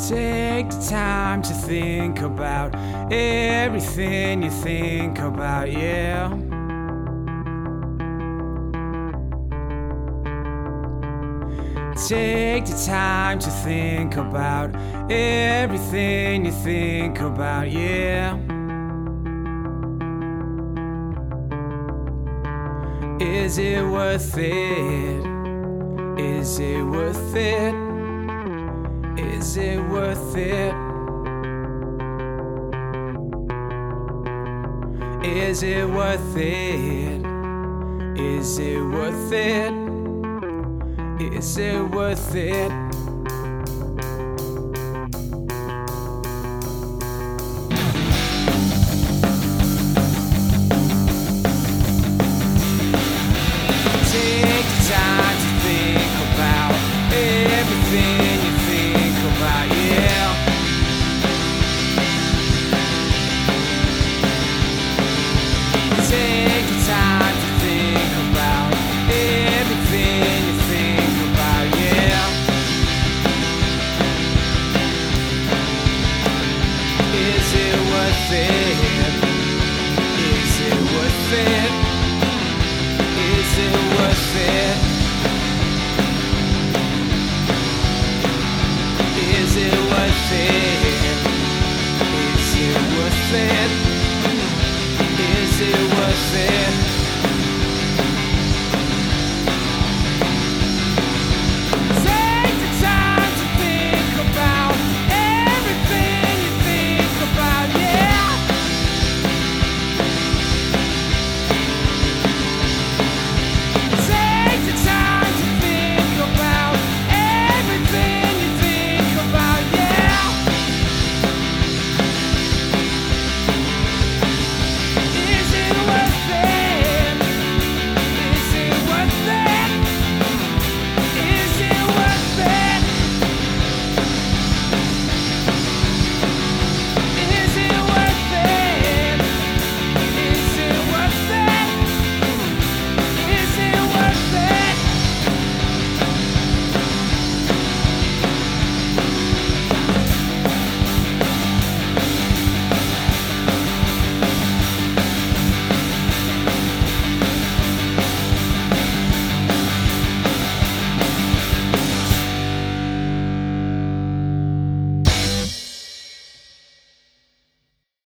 Take the time to think about everything you think about, yeah. Take the time to think about everything you think about, yeah. Is it worth it? Is it worth it? Is it worth it? Is it worth it? Is it worth it? Is it worth it? Take the time to think about everything you think about, yeah. Take the time to think about everything you think about, yeah. Is it worth it? Is it worth it? Is it worth it? Is it worth it? Is it worth it? Is it worth it?